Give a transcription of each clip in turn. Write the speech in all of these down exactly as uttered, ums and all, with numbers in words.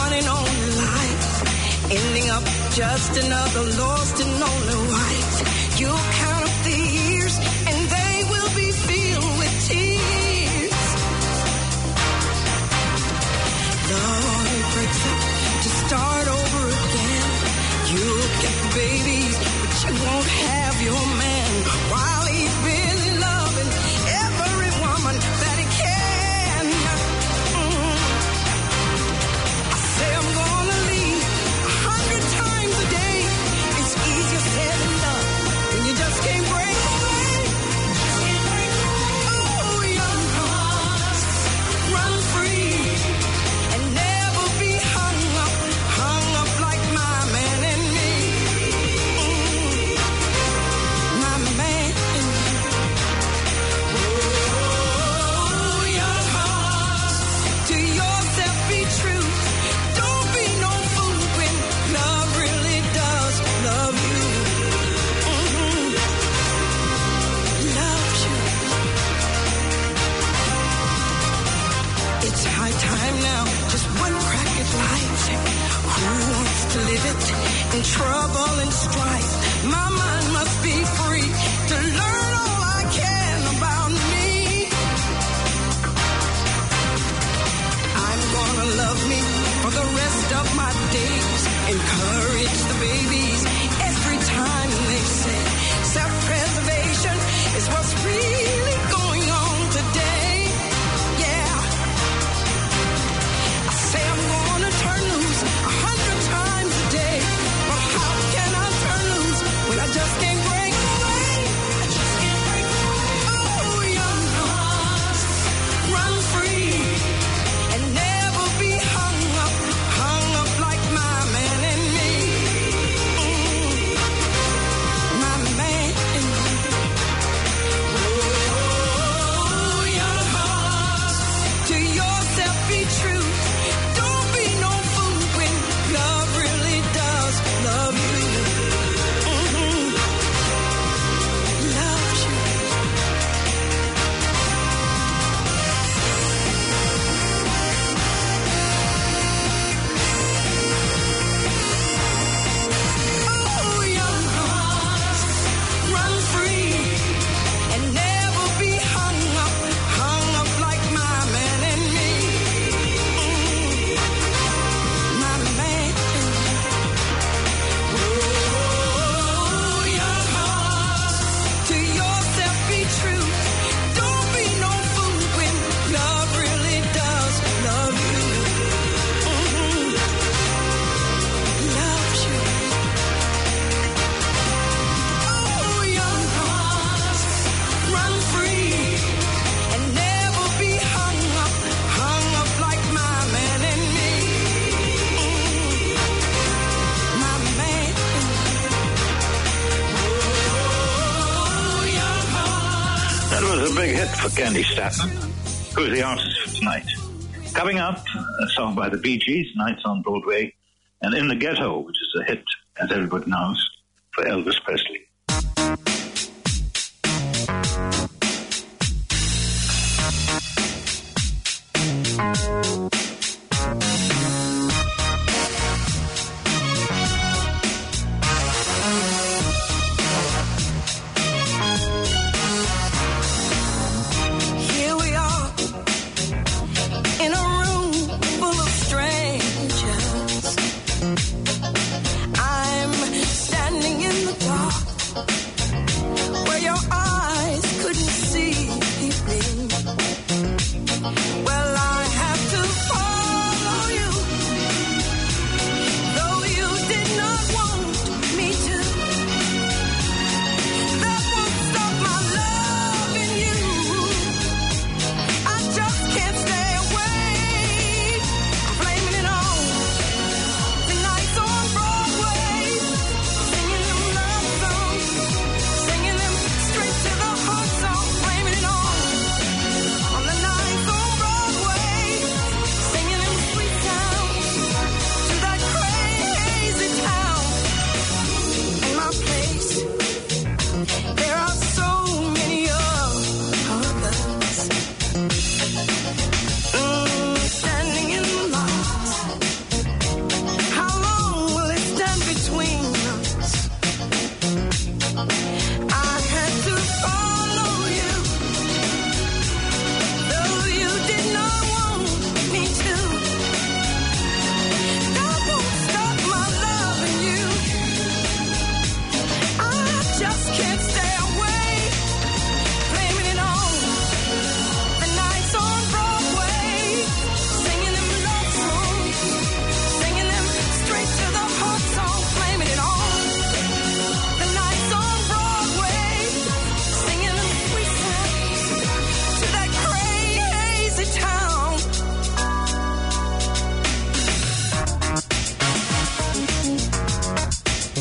and only life, ending up just another lost and lonely wife. You'll count up the years and they will be filled with tears. Love breaks up to start over again. You'll get the babies, but you won't have your man. While he's busy loving every woman that he can. Mm. I say I'm gonna leave a hundred times a day. It's easier said than done when you just can't break away. Oh, young hearts, run free and never be hung up, hung up like my man and me. Mm. My man and me. Oh, young hearts, to yourself be true. Don't be no fool when love really does love you. Mhm. Loves you. It's high time now, just one crack at life. Who wants to live it in trouble and strife? My mind must be free to learn all I can about me. I'm gonna love me for the rest of my days. Encourage the babies every time they say self-preservation is what's really going on today. Yeah. I say I'm gonna turn loose a hundred times a day. But how can I turn loose when I just can't break away? I just can't break away. Oh, young hearts, run free and never be hung up, hung up like my man and me. Mm. My man and me. Oh, young hearts, to yourself be true. Don't be no fool when love really does love you. Mhm. Loves you. Oh, young hearts, run free and never be hung up, hung up like my man and me. Mm. My man and me. Oh, young hearts, to yourself be true. Don't be no fool when love really does love you. Mhm. Loves you. Oh, young hearts, run free and never be hung up, hung up like my man and me. Mm. My man and me. Oh, young hearts. That was a big hit for Candy Staton, who's the artist for tonight. Coming up, a song by the Bee Gees, Nights on Broadway, and In the Ghetto, which is a hit, as everybody knows, for Elvis Presley. Here we are in a room full of strangers. I'm standing in the dark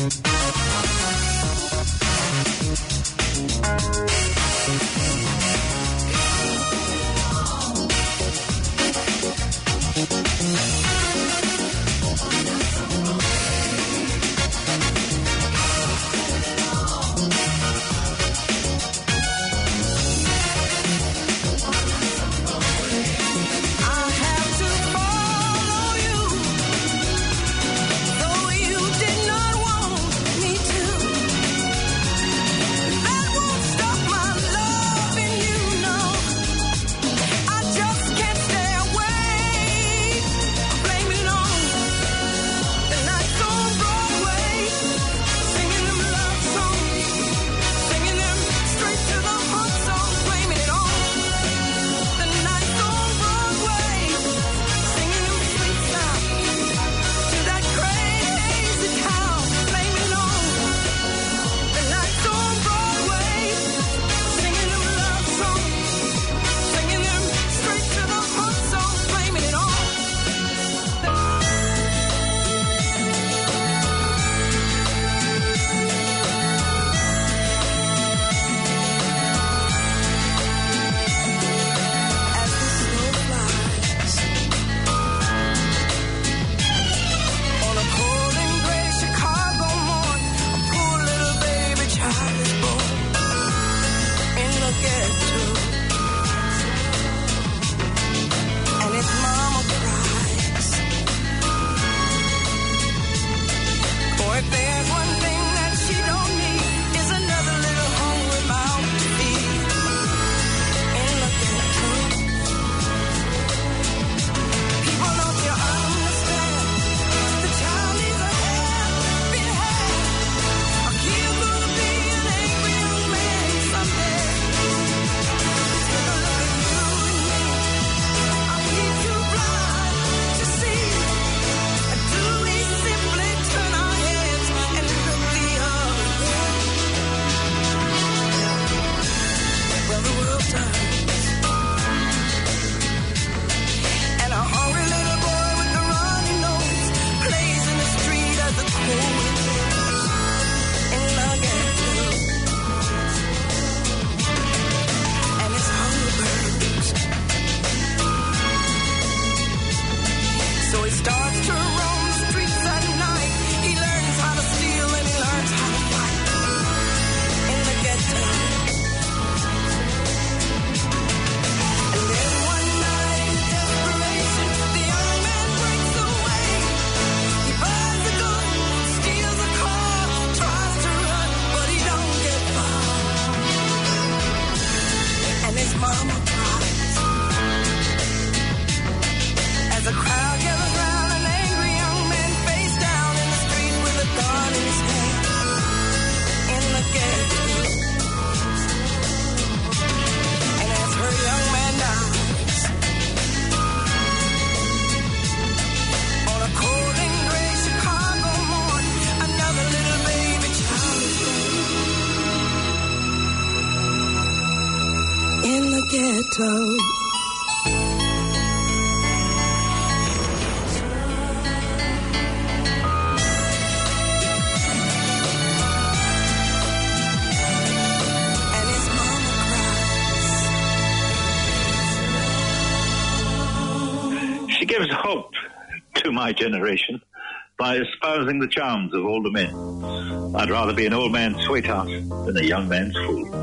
ghetto. She gives hope to my generation by espousing the charms of older men. I'd rather be an old man's sweetheart than a young man's fool.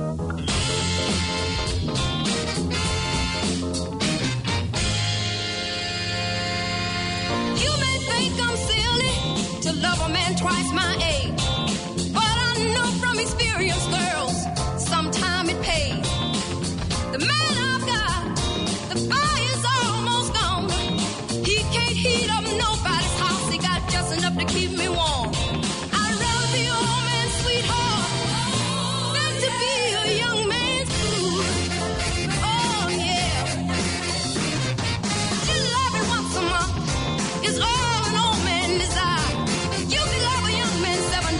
You may think I'm silly to love a man twice my age, but I know from experience, girls, sometime it pays. The man I've got, the fire's almost gone. He can't heat up nobody's house. He got just enough to keep me warm. I'd rather be an old man's sweetheart than to be a young man's fool. Oh, yeah. Just loving once a month is all an old man desires. You can love a young man seven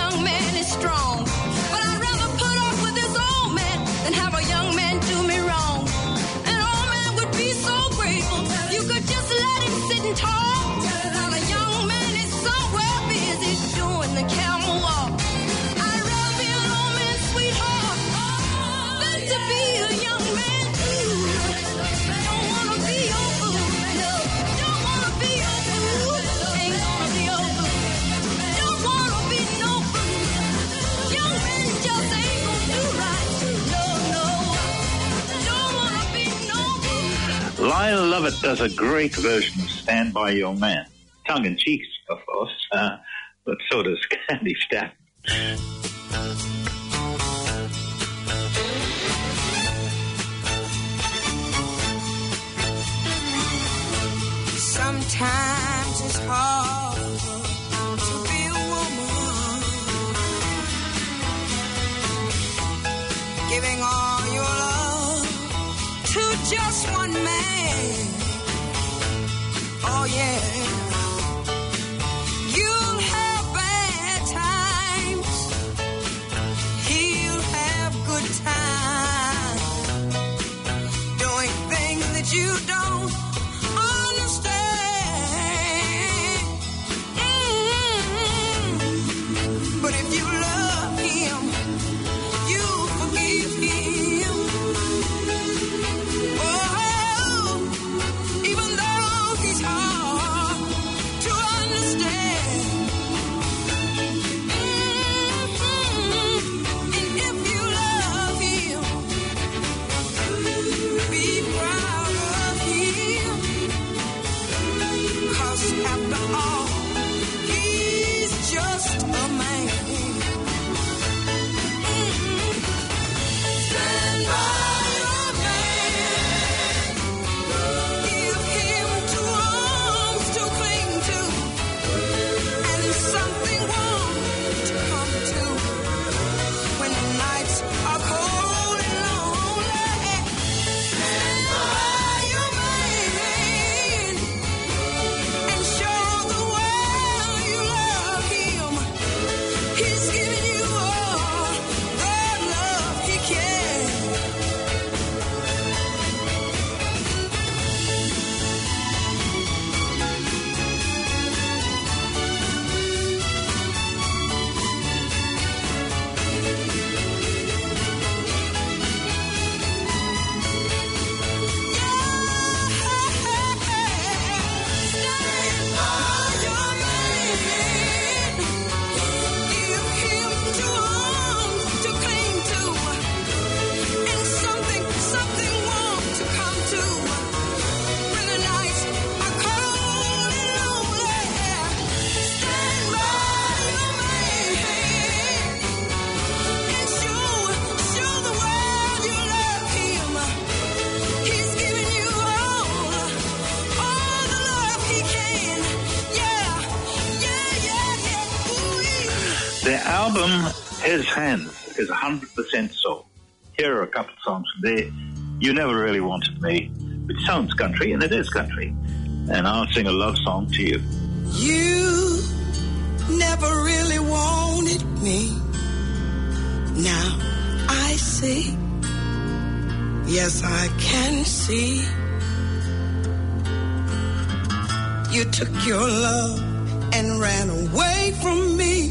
young man is strong. But I'd rather put up with this old man than have a young man do me wrong. An old man would be so grateful you could just let him sit and talk. While a young man is somewhere busy doing the camel walk. I'd rather be an old man's sweetheart than to be a young man too. Don't wanna be your fool, no. Don't wanna be your fool. Ain't gonna be your fool. Don't wanna be no fool. Young men just ain't gonna do right. No, no. Don't wanna be no fool. Lyle Lovett does a great version of Stand By Your Man. Tongue in cheek, of course, uh, but so does Candy Staton. Sometimes it's hard to be a woman, giving all your love to just one man. Oh yeah, you'll have bad times, he'll have good times, doing things that you don't understand. Mm-hmm. But if you love him, you forgive him. Oh, even though he's hard to understand. Mm-hmm. And if you love him, be proud of him. 'Cause after all, he's just a man. Stand by your man. Give him two arms to cling to, and something warm to come to when the nights are cold and lonely. Stand by your man and show the world you love him. He's giving you all the love he can. Stand by your man. Give him two arms to cling to, and something, something warm to come to when the nights are cold and lonely. Stand by your man and show, show the world you love him. He's giving you all, all the love he can. Yeah, yeah, yeah, yeah. Ooh-wee. The album His Hands is one hundred percent soul. Here are a couple of songs from there. You Never Really Wanted Me, which sounds country, and it is country. And I'll sing a love song to you. You never really wanted me. Now I see. Yes, I can see. You took your love and ran away from me.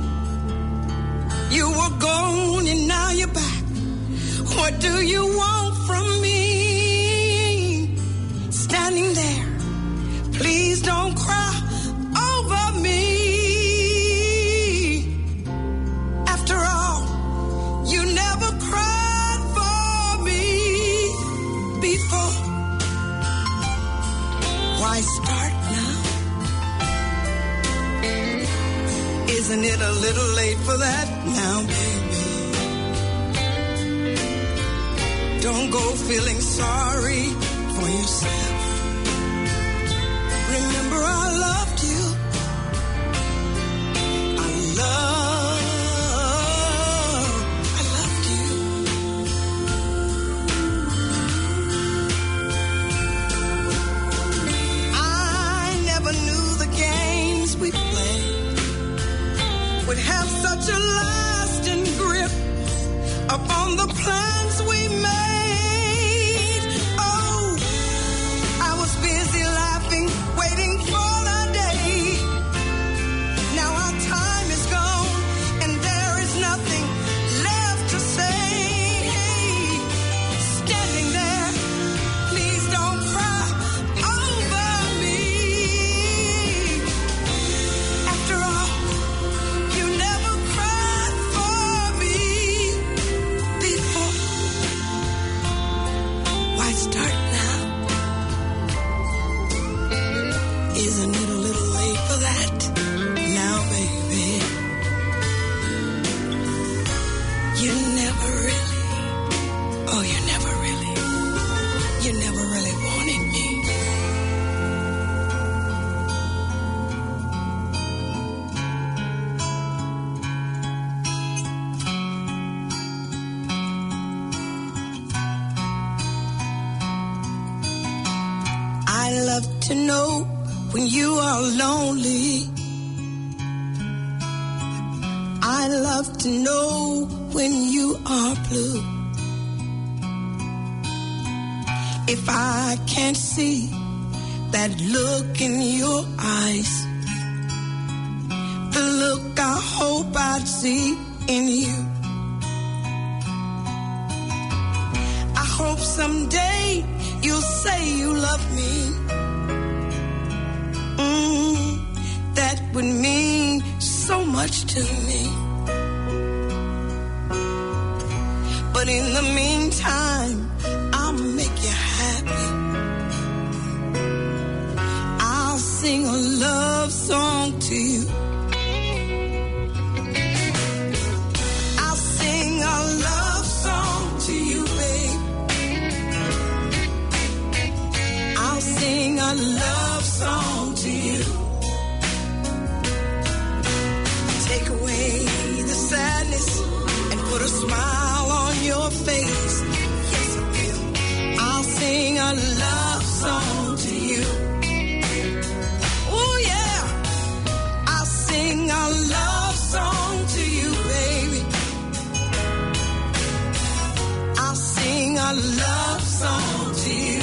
You were gone and now you're back. What do you want from me? Standing there, please don't cry over me. After all, you never cried for me before. Why start now? Isn't it a little late for that now, baby? Don't go feeling sorry for yourself. Remember, I loved you. I love, I loved you. I never knew the games we played would have such such a lasting grip upon the plans we made. Oh, I was busy laughing, waiting for the day. Now our time is gone and there is nothing left to say. Standing there, please don't cry over me. After all, you never cried for me before. Why start now? Isn't it a little late for that? Now, baby, you never really, oh, you never really, you never really wanted me. I love to know when you are lonely. I love to know when you are blue. If I can't see that look in your eyes, the look I hope I'd see in you. I hope someday you'll say you love me. Mm, that would mean so much to me. But in the meantime, I'll make you happy. I'll sing a love song to you. I'll sing a love song to you, babe. I'll sing a love song to you. Take away the sadness and put a smile on your face. Yes, I will. I'll sing a love song to you. Oh, yeah. I'll sing a love song to you, baby. I'll sing a love song to you.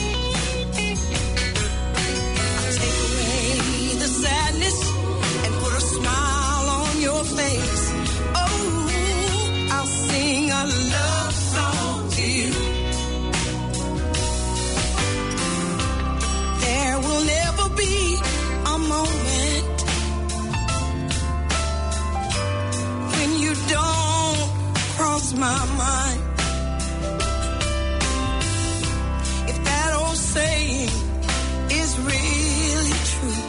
I'll take away the sadness and put a smile on your face. Oh, I'll sing a love song to you. There will never be a moment when you don't cross my mind. If that old saying is really true,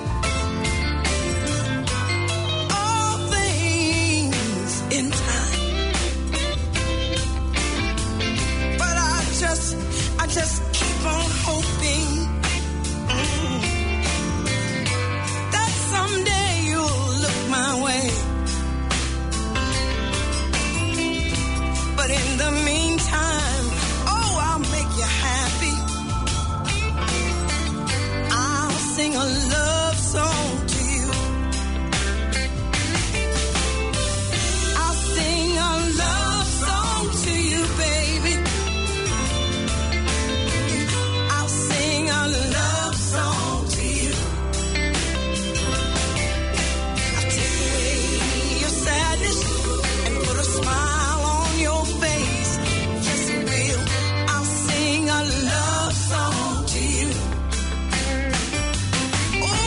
all things in time. But I just, I just keep on hoping mm, that someday you'll look my way. But in the meantime, oh, I'll make you happy. I'll sing a love song to you. I'll sing a love song to you, baby. I'll sing a love song to you. I'll take away your sadness and put a smile on your face. Yes, I will. I'll sing a love song to you. Oh,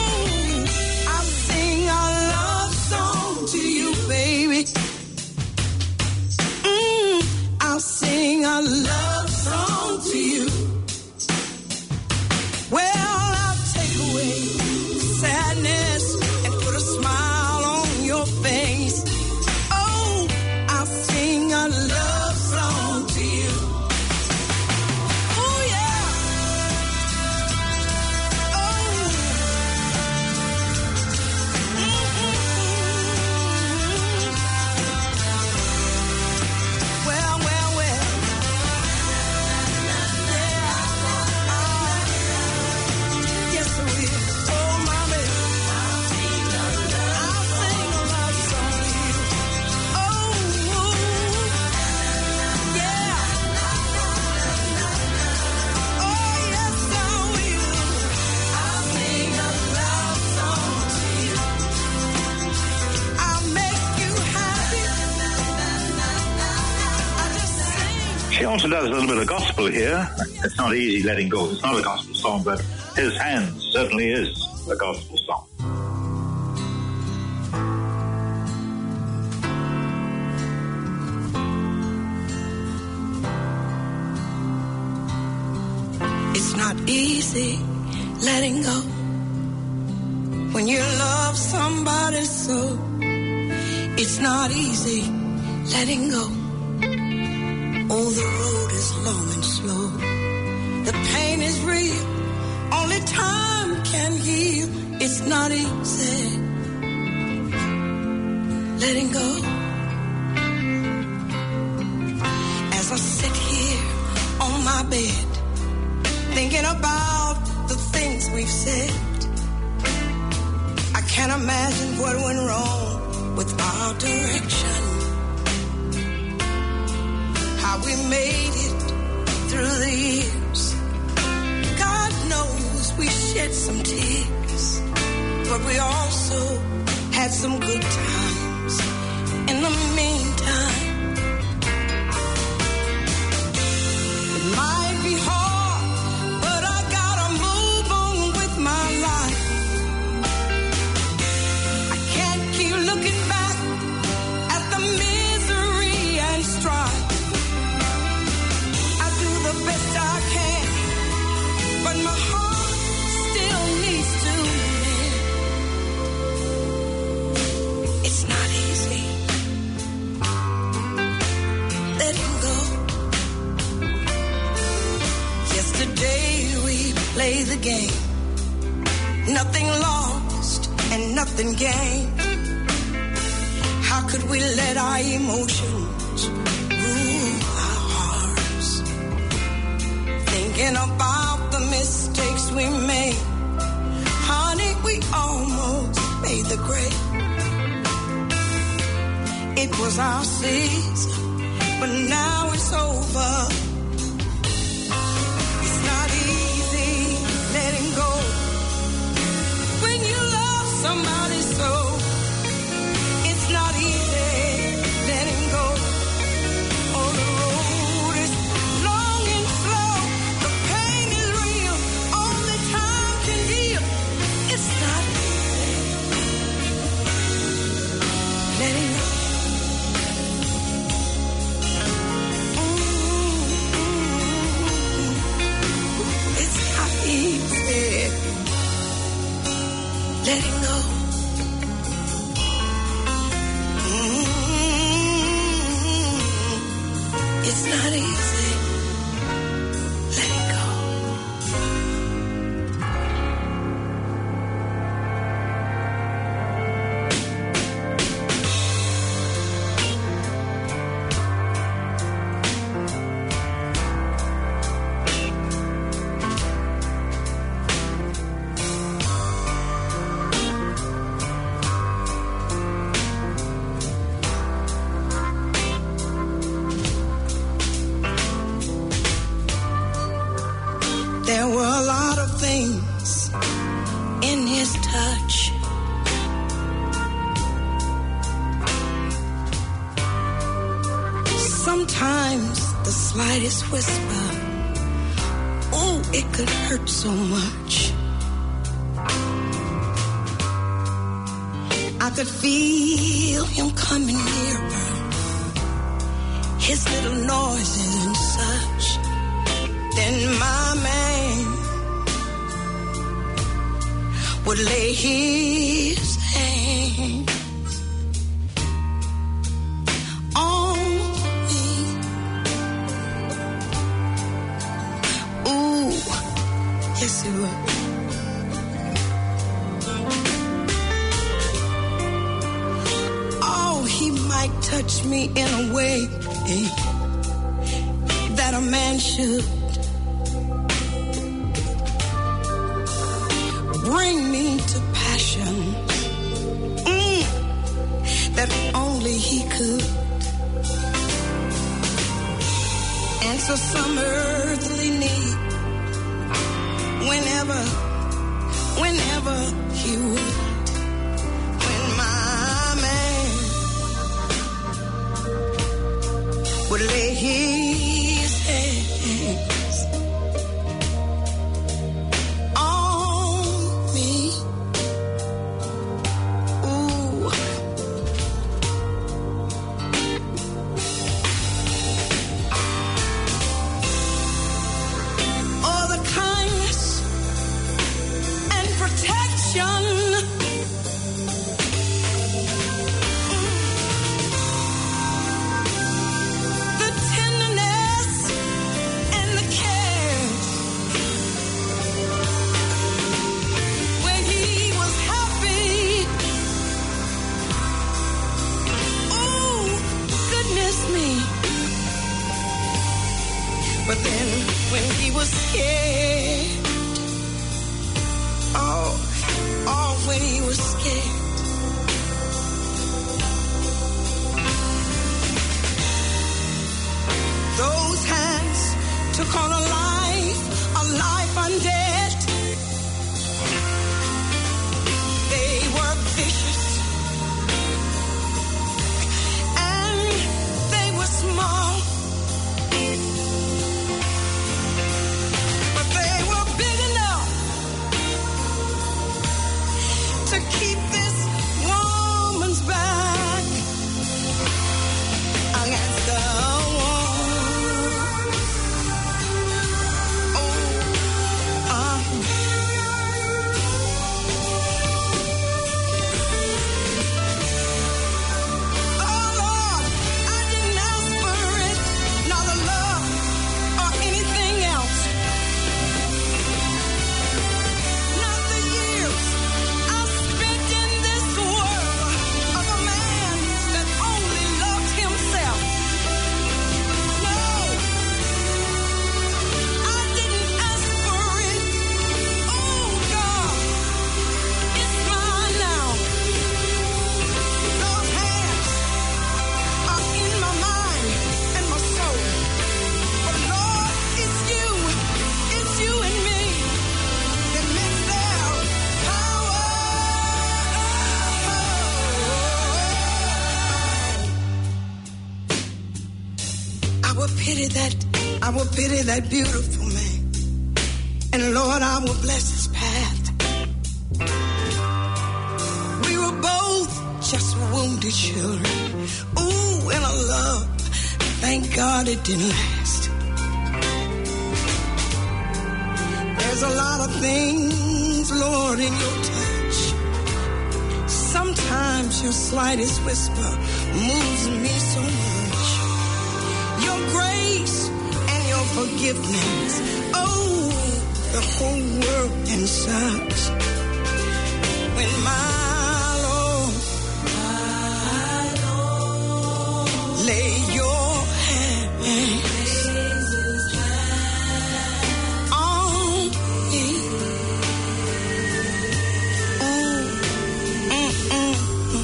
also does a little bit of gospel here. It's not easy letting go. It's not a gospel song, but His Hands certainly is a gospel song. It's not easy letting go when you love somebody so. It's not easy letting go. Oh, the road is long and slow. The pain is real. Only time can heal. It's not easy letting go. As I sit here on my bed, thinking about the things we've said, I can't imagine what went wrong with our direction. How we made it through the years. God knows we shed some tears, but we also had some good times in the meantime. It might be hard, but I gotta move on with my life. I can't keep looking back at the misery and strife. I do the best I can, but my heart still needs to mend. It's not easy letting go. Yesterday we played the game, nothing lost and nothing gained. How could we let our emotions rule our hearts? Thinking about the mistakes we made, honey, we almost made the grade. It was our season, but now it's over. It's not easy letting go when you love somebody so. It's not easy letting go. Oh, the road is long and slow. The pain is real. Only time can heal. It's not easy letting go. It's not easy letting go. It's not easy letting go. There were a lot of things in his touch. Sometimes the slightest whisper, oh, it could hurt so much. I could feel him coming nearer, his little noises and such. Then my man would lay his hands on me. Ooh, yes he would. Oh, he might touch me in a way that a man should. Bring me to passion mm, that only he could. Answer some earthly need whenever, whenever he would. When my man would lay his But then when he was scared, oh, oh, when he was scared, those hands took on a life, a life undead. They were vicious and they were small. To keep this woman's back against the wall. Oh, uh. Oh Lord, I didn't ask for it, not a love or anything else. Not the years pity that, I will pity that beautiful man. And Lord, I will bless his path. We were both just wounded children. Ooh, and a love, thank God it didn't last. There's a lot of things, Lord, in your touch. Sometimes your slightest whisper moves me so much. Your grace and your forgiveness, oh, the whole world can search. When my Lord, my Lord, lay your hands on me. Oh, mm, mm,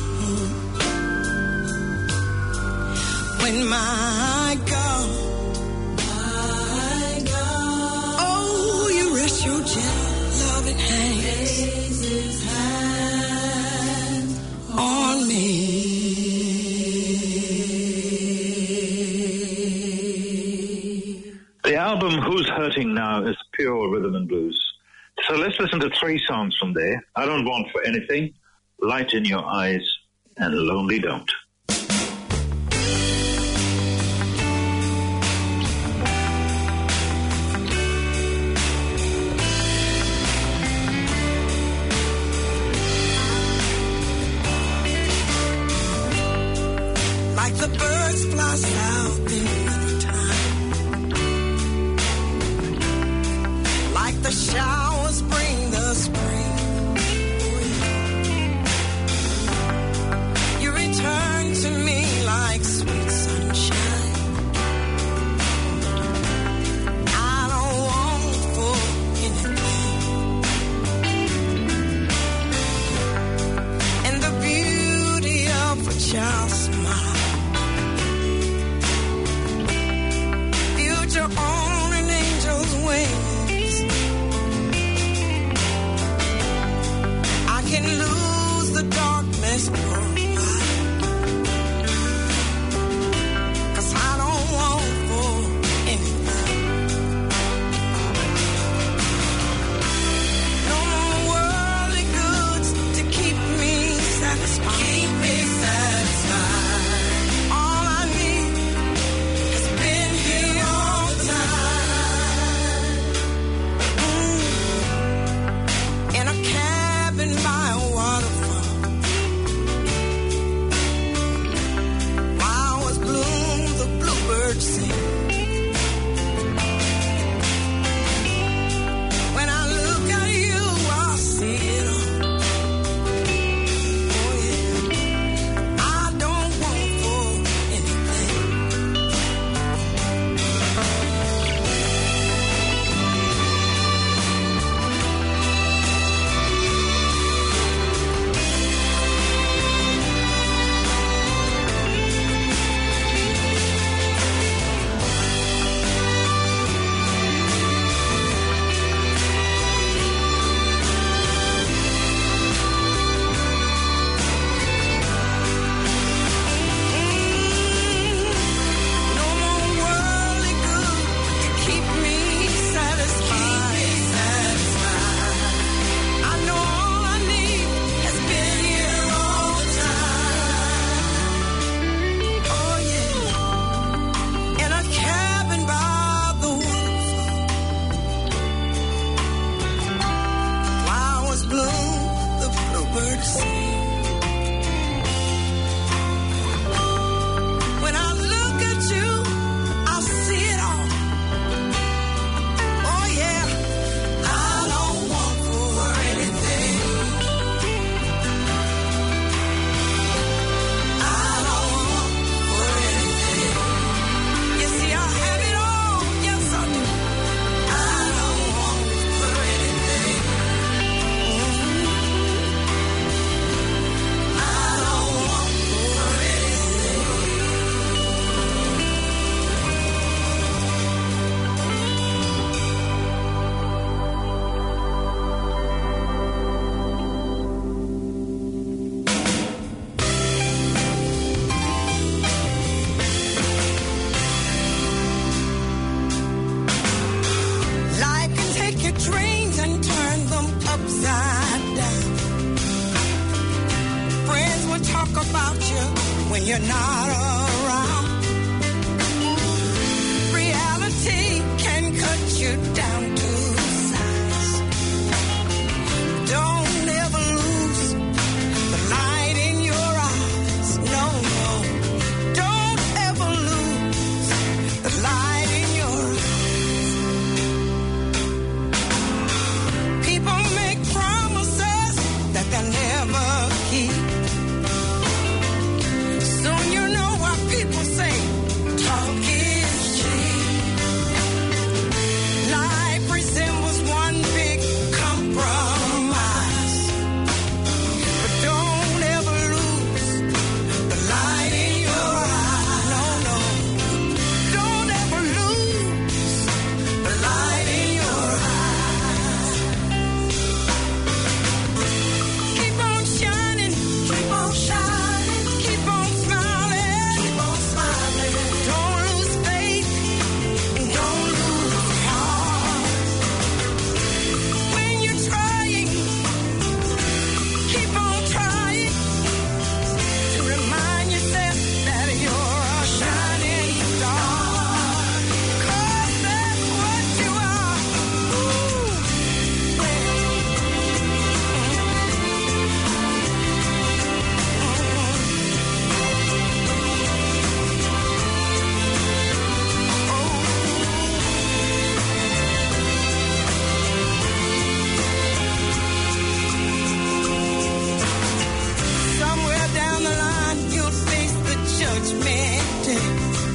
mm, mm. When my God, my God, oh, you rest your gentle, loving hands, his hand on me. The album Who's Hurting Now is pure rhythm and blues. So let's listen to three songs from there. I Don't Want for Anything, Light in Your Eyes, and Lonely Don't. Like the birds fly south in wintertime, like the showers bring the spring, you return to me like sweet sunshine. I don't want for anything, and the beauty of a child's smile, on an angel's wings. I can lose the darkness for a while, 'cause I don't want for anything. No more worldly goods to keep me satisfied. Keep me satisfied. All I need has been here all the time. Mm. In a cabin will talk about you when you're not around. Reality can cut you down to size. Don't ever lose the light in your eyes. No, no. Don't ever lose the light in your eyes. People make promises that they'll never keep. Soon you know what people say. Talk is cheap. Life resembles one big compromise. But don't ever lose the light in your eye. No, no. Don't ever lose the light in your eyes. Keep on shining. Keep on shining. Keep on smiling. Keep on smiling. Don't lose faith and don't lose heart. When you're trying, keep on trying to remind yourself that you're a shining star. 'Cause that's what you are. Ooh. Somewhere down the line, you'll face the judgment day.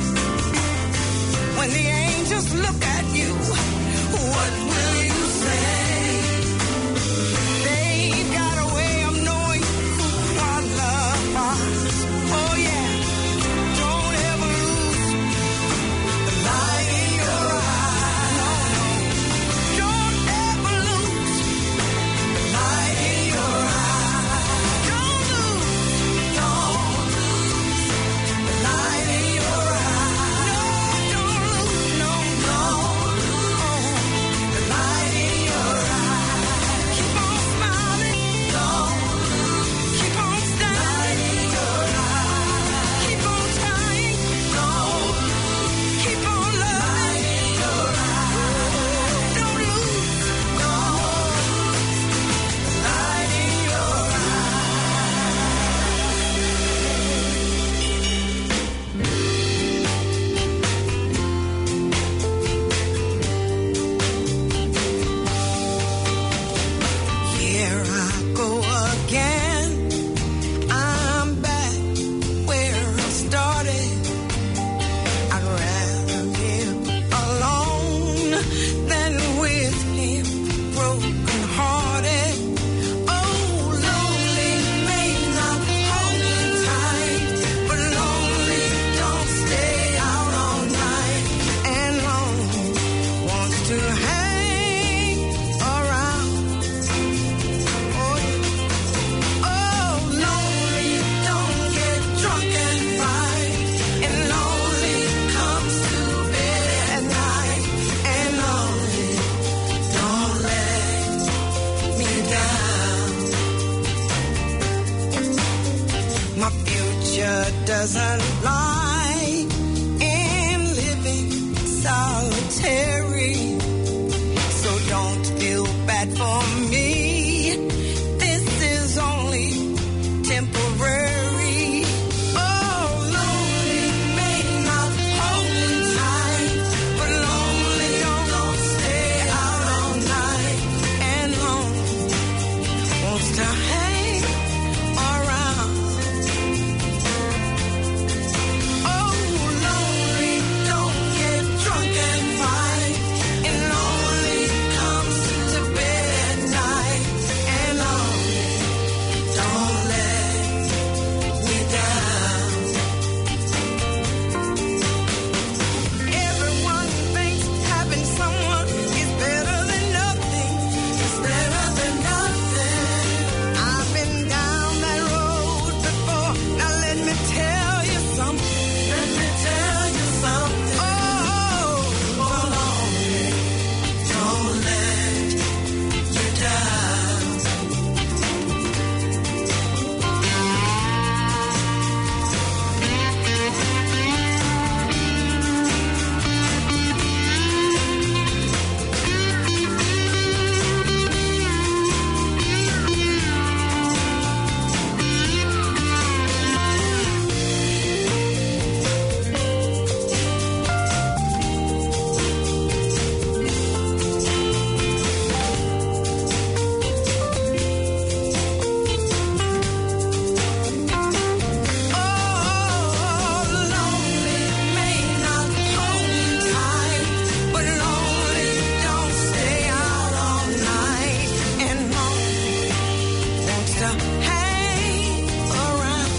When the angels look at you, what will you say? They've got a way of knowing who our love is. Oh yeah, don't ever lose the light in your eye. No, no. Don't ever lose the light in your eye. Don't lose, don't lose the light in your eye. No, don't lose, no, no, the light in your eye. Keep on smiling, don't lose. Keep on standing, your eye. Keep on trying, don't lose. Keep on loving, your eye. Don't lose, don't lose the light in your Here I go again. I'm back where I started. I'd rather live alone than with him broken hearted. Oh, lonely may not hold you tight, but lonely don't stay out all night. And lonely wants to hang around. Oh, yeah. Oh, lonely don't get drunk and fight, and lonely comes to bed at night, and lonely don't let me down. My future doesn't lie in living solitary, so don't feel bad for me. This is only temporary. Oh, lonely may not hold you tight, but lonely don't stay out all night, and lonely wants to hang around. Oh, lonely don't get drunk and fight, hang around.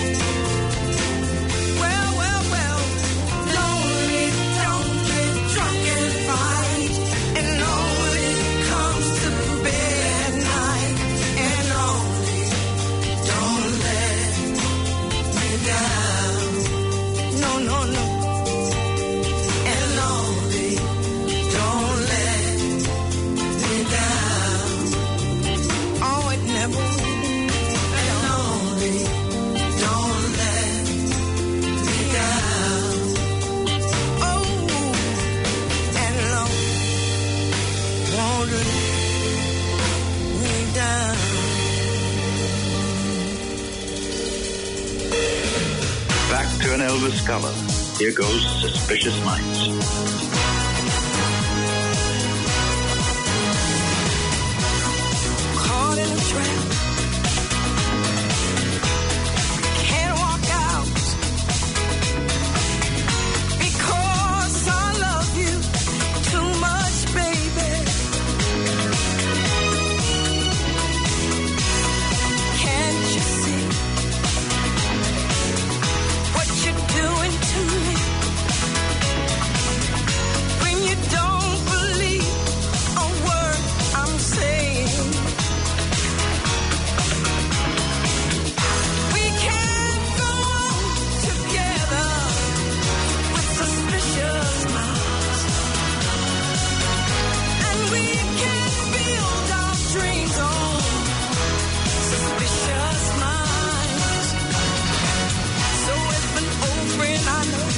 Well, well, well, lonely, don't get drunk and fight, and lonely comes to bed at night, and lonely, don't let me down. No, no, no. And lonely, don't let me down. Oh, it never will. And lonely, don't let me down. Oh, and lonely, won't let me down. Back to an Elvis cover. Here goes Suspicious Minds. Caught in a trap, can't walk out because I love you too much, baby. Can't you see what you're doing to me? When you don't believe a word I'm saying. We can't go on together with suspicious minds, and we can't build our dreams on suspicious minds. So if an old friend I know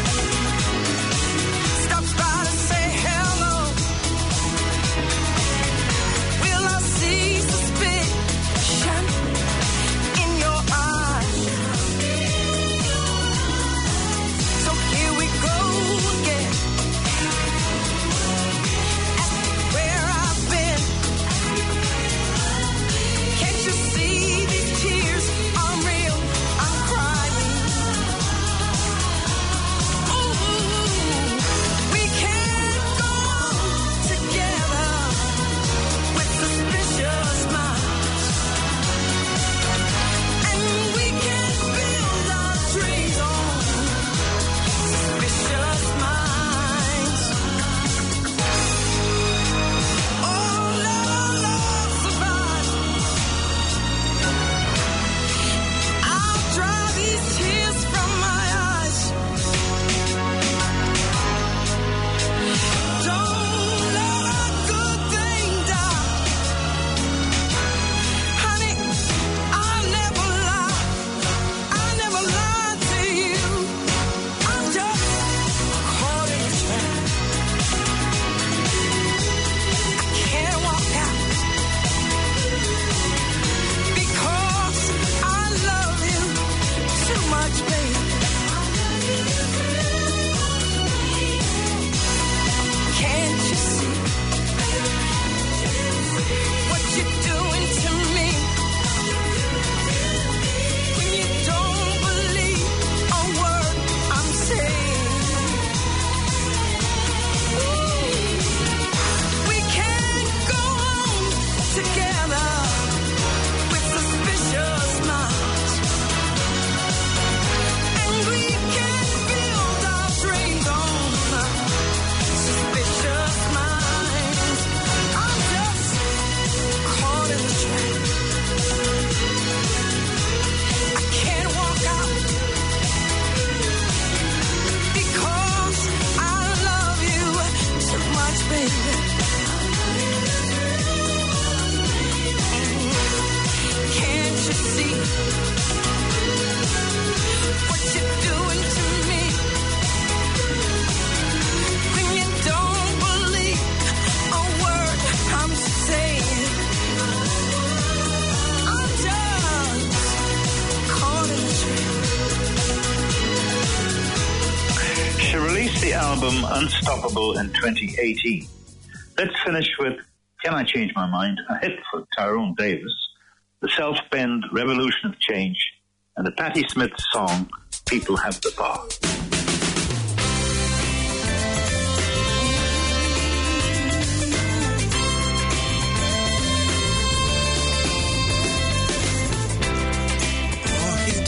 stops by to say hello, will I see suspicion in your eyes? So here we go again. Ask me where I've been. Can't you see these tears are real? I'm crying. Ooh, we can't go on together with suspicious minds, and we can't build our dreams on suspicious minds. Oh, love, love survives. I'll dry these tears from my eyes. Don't let a good thing die. Honey, I never lie. I never lied to you. I'm just caught in a trap. I can't walk out because I love you too much, baby. Can't you see what you're doing to me? When you don't believe a word I'm saying. We can't go on together with suspicious minds, and we can't build our dreams on suspicious minds. I'm just caught in the trap. I can't walk out because I love you too much, baby. Can't you see what you're doing to me? When you don't believe a word I'm saying. I'm just caught in the trap. She released the album Unstoppable in twenty eighteen. Let's finish with Can I Change My Mind, a hit for Tyrone Davis, the self-penned Revolution of Change, and the Patti Smith song People Have the Power.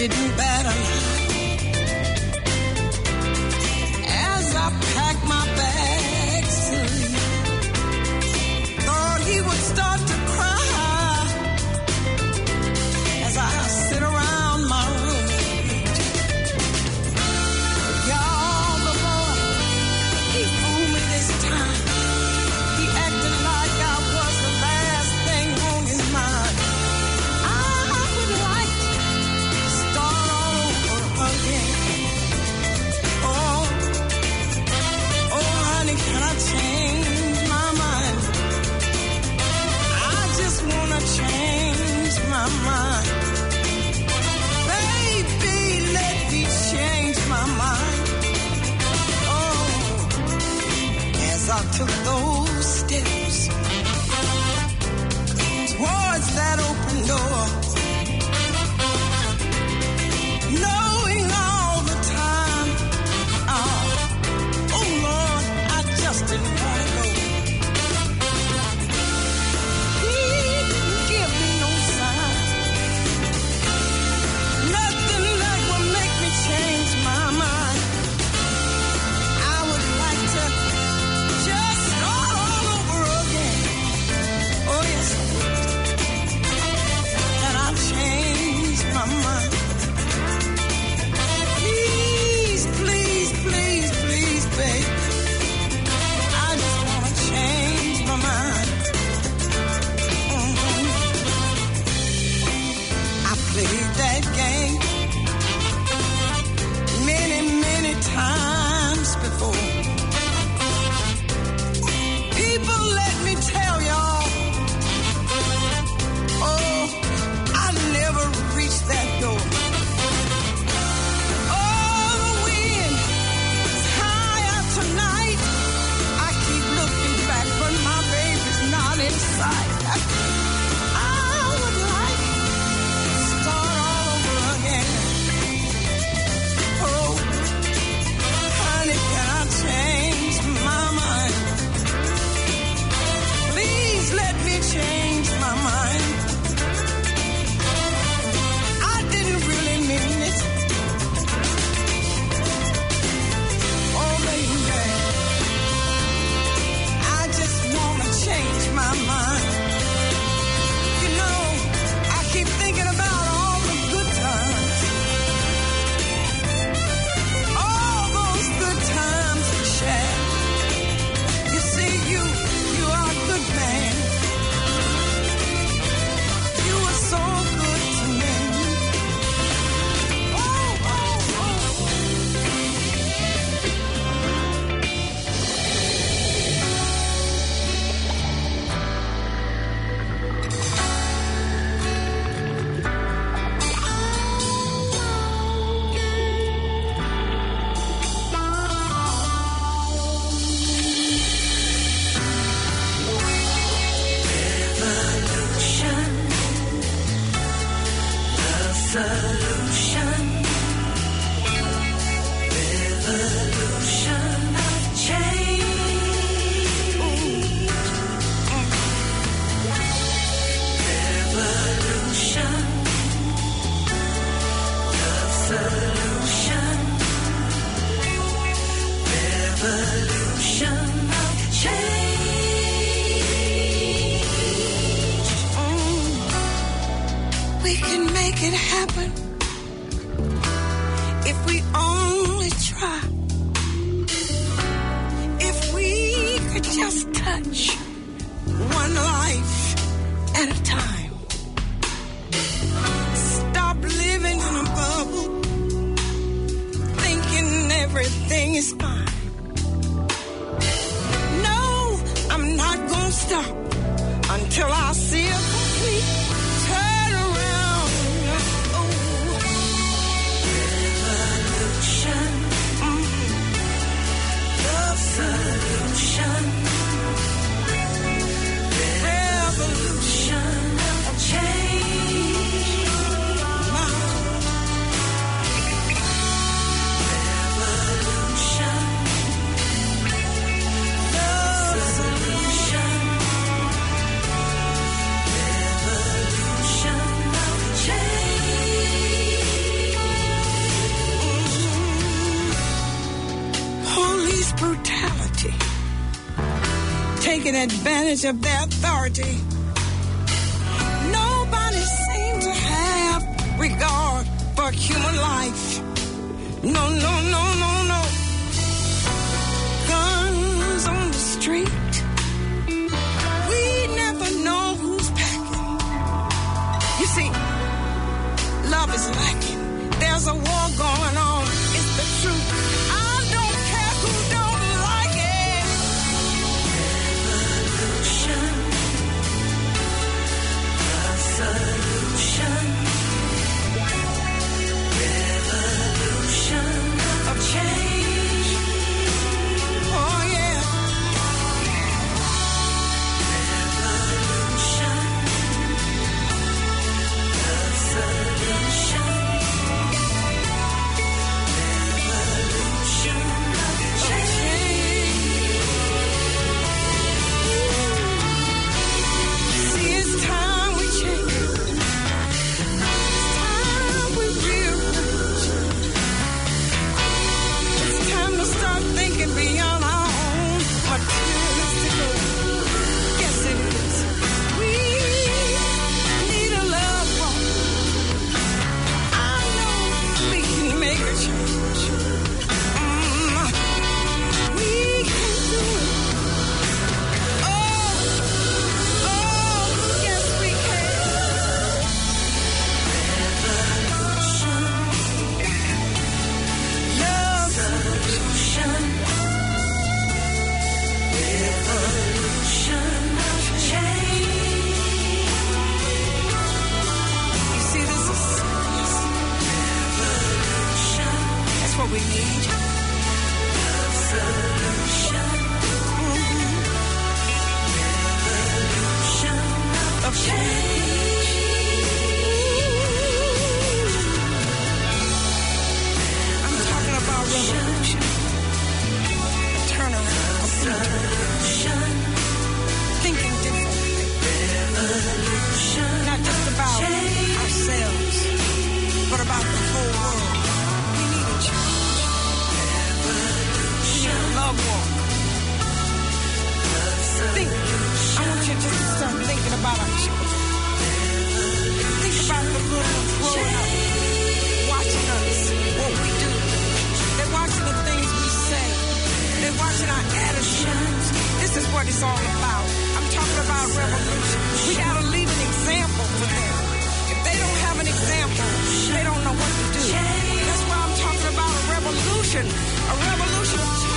didn't bat an eye. As I packed my bags to leave, thought he would start to cry as I sit around my room. Y'all, the boy, he fooled me this time. He acted like I was the last thing on his mind. I would like to start all over again. Oh, oh, honey, can I change my mind? I just wanna change my mind. Baby, let me change my mind. Oh, as I took those steps towards that open door, knowing all the time, oh, oh Lord, I just didn't want to go. He didn't give me no sign, nothing that would make me change my mind. I would like to just start all over again. Oh yes, I would. Can I change my mind? Please, please, please, please, babe. I just want to change my mind. Mhm. I played that game many, many times before. People, let me tell y'all, oh, I never reached that door. Oh, the wind is high out tonight. I keep looking back, but my baby's not in sight. I would like to start all over again. Oh, honey, can I change my mind? Please let me change my mind. I didn't really mean it. Oh, baby, I just want to change my mind. You know, I keep thinking about all the good times. All those good times we shared. You see, you, you are a good man. You were so good to me. Oh, oh, oh. We can make it happen if we only try. If we could just touch one life at a time. Stop living in a bubble, thinking everything is fine. No, I'm not gonna stop until I see a complete turn around. Oh, revolution, mm-hmm. The solution, revolution of change. Revolution, the solution. taking advantage of their authority. Nobody seems to have regard for human life. No, no, no, no, no. Guns on the street. We never know who's packing. You see, love is lacking. There's a war going on. It's the truth. I don't care who don't like it. Revolution. A solution. Revolution of change. Oh, yeah. Revolution. A solution. Beyond our own materialistic goals. Yes, it is. We need a love walk. I know we can make a change. Mm, we can do it. Oh, oh, yes, we can. Revolution. Love solution. Revolution of change. You see, this is serious. Revolution. That's what we need. Solution. Mm-hmm. Revolution of change. I'm talking about revolution. A turnaround. A solution. Thinking differently. Revolution. Not just about change. Ourselves, but about the whole world. We need a change. Revolution. We need a love walk. Think. I want you just to start thinking about our children. Think about the little ones growing up, watching us, what we do. They're watching the things we say. They're watching our attitudes. This is what it's all about. I'm talking about revolution. We got to leave an example for them. If they don't have an example, they don't know what to do. That's why I'm talking about a revolution. A revolution of change.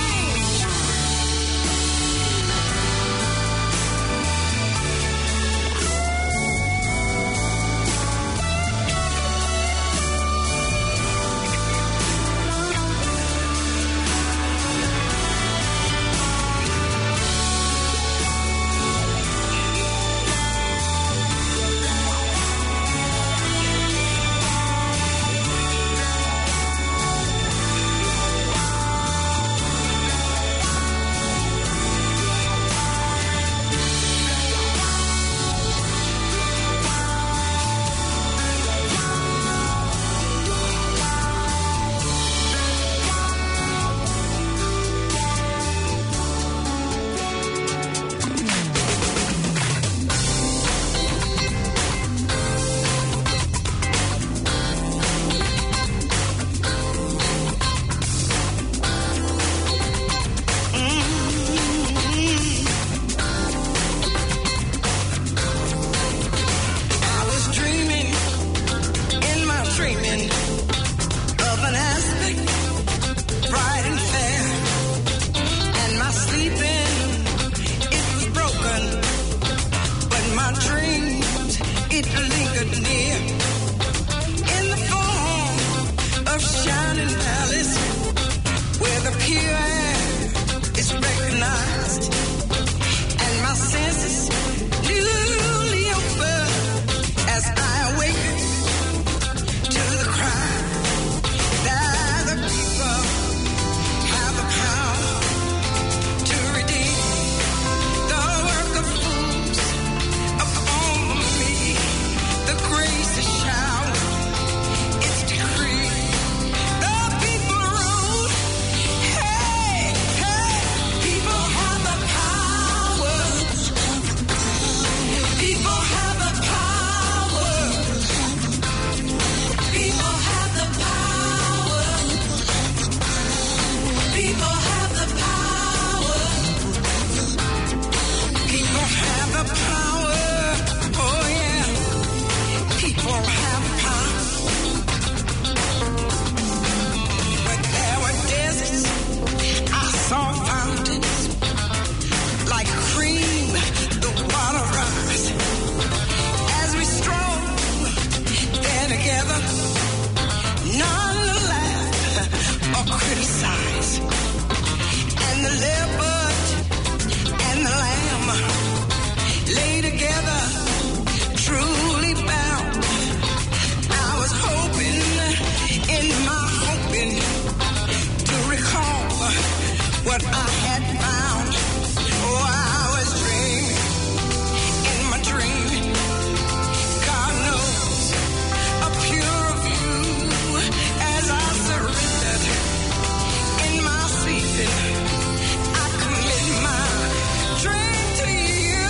none to laugh or criticize. And the leopard and the lamb lay together, truly bound. I was hoping in my hoping to recall what I had found. Oh, I was dreaming in my dream. God knows a pure view as I surrendered in my sleeping. I commit my dream to you.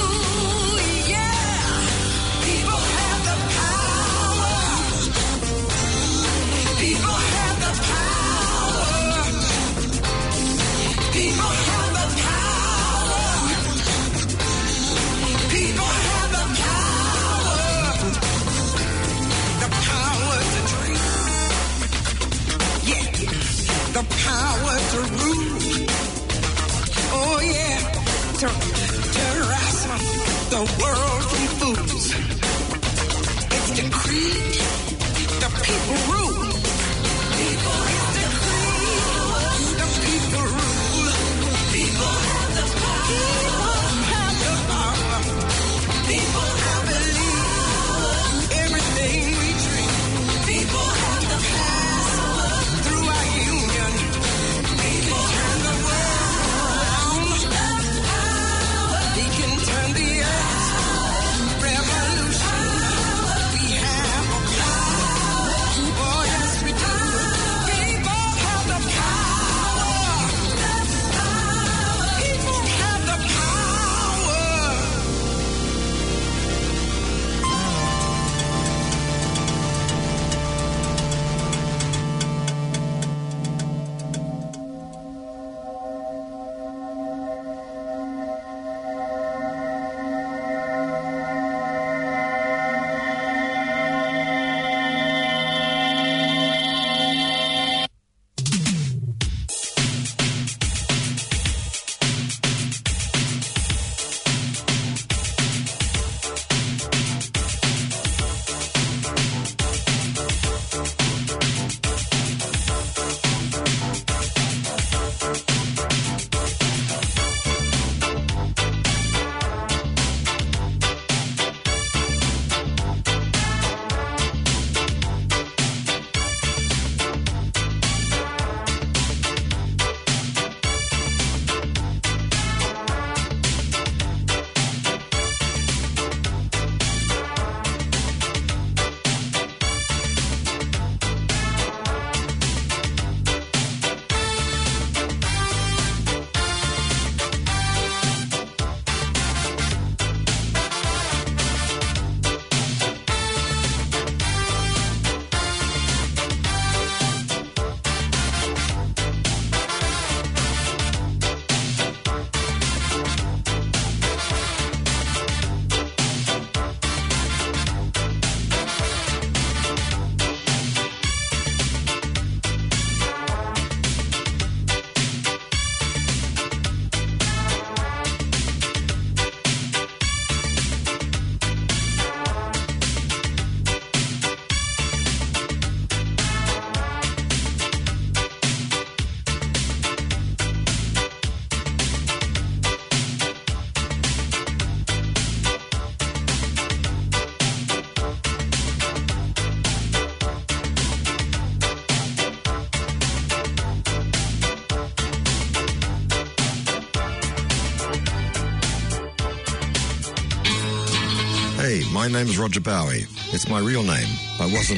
Yeah, people have the power. People have the power. People have the power. People have the power. The power to dream. Yeah, the power to rule. Oh yeah, to, to ransom the world from fools. It's decreed the people rule. People it's decreed the people rule. People have the power. People have the power. People have believed everything we dream. People have the power through our union. People turn the world around. He can turn the earth. Revolution. We have a power. Oh yes we do. People have the power. People have the power. Hey, my name's Roger Bowie. It's my real name. I wasn't